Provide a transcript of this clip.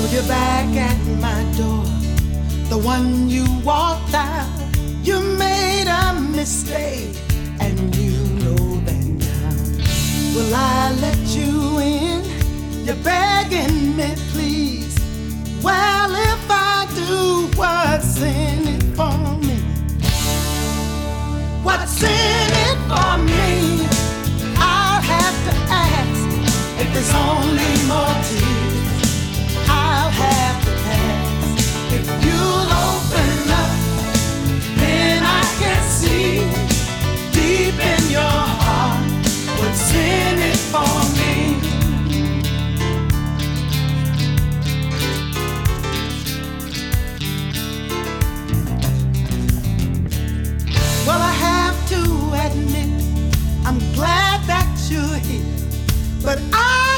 You're back at my door, the one you walked out. You made a mistake, and you know that now. Will I let you in? You're begging me, please. Well, if I do, what's in it for me? What's in it for me? I'll have to ask. If there's only more tears, I'll have to pass. If you'll open up, then I can see deep in your heart what's in it for me. Well, I have to admit, I'm glad that you're here, but I